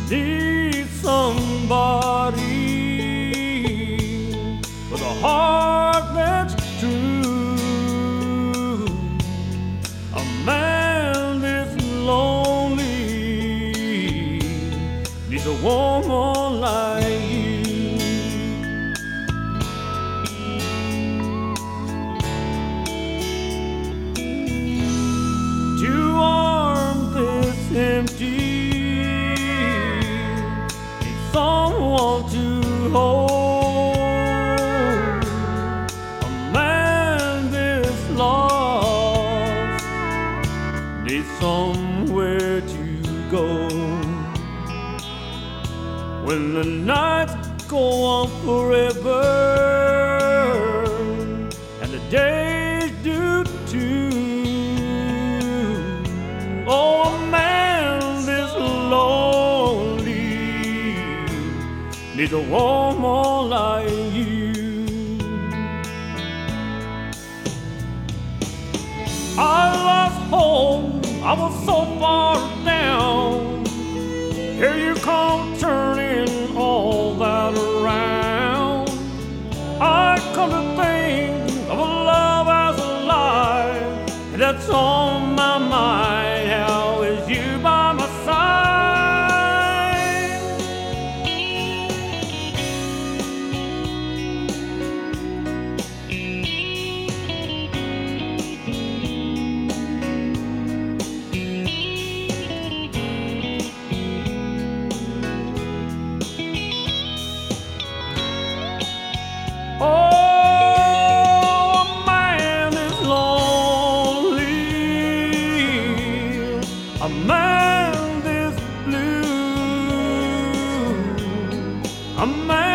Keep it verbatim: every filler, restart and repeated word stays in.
need somebody with a heart that's true. A man that's lonely needs a woman like you. Two arms that's empty, someone to hold. A man that's lost needs somewhere to go. When the nights go on forever and the days do too, oh, a man that's lonely needs a woman like you. I lost hope, I was so far down. Here you come turning all that around. I come to think of a love as alive, and that's on my mind. How is you by my side? Oh, a man is lonely, a man is blue, a man